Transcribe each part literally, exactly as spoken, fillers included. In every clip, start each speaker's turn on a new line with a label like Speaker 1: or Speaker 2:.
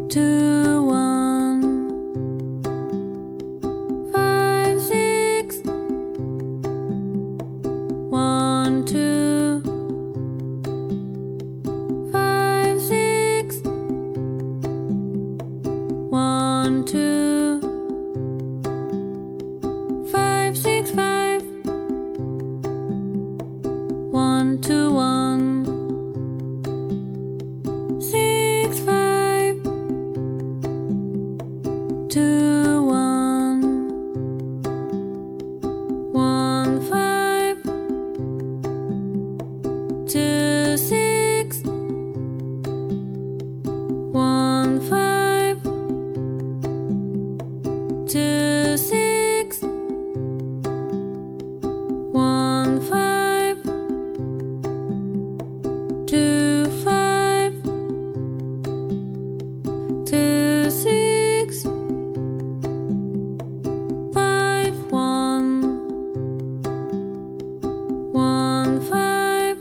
Speaker 1: two one five six one two five six one two five six five one two one six five two one one five two six one five two six one five two five two six five one one five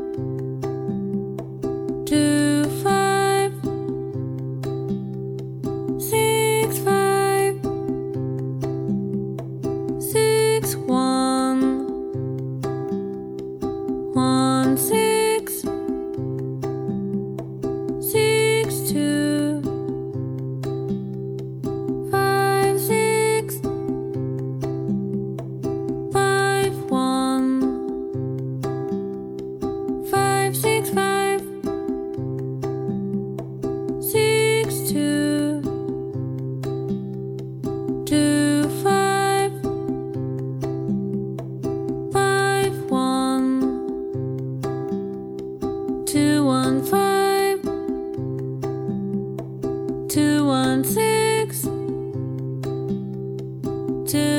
Speaker 1: two five six five six one one six six two five six five one five six five six two two five five one two one five two one six two